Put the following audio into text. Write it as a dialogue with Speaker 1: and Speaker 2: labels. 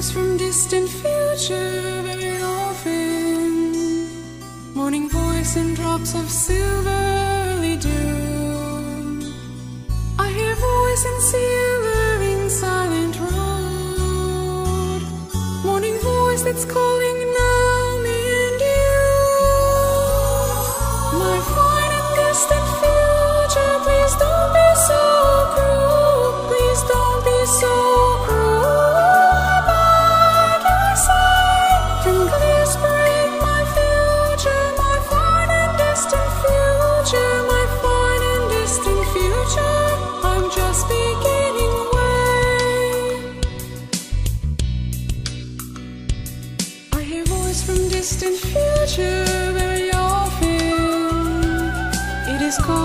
Speaker 1: voice from distant future very often. Morning voice in drops of silvery dew. I hear voice in silvering silent road. Morning voice that's calling now me and you. My fine and distant future, please don't be so cruel. Please don't be so cruel. By your side, from clear spring, my future, my fine and distant future, my fine and distant future. I'm just beginning way. I hear voice from distant future very often. It is called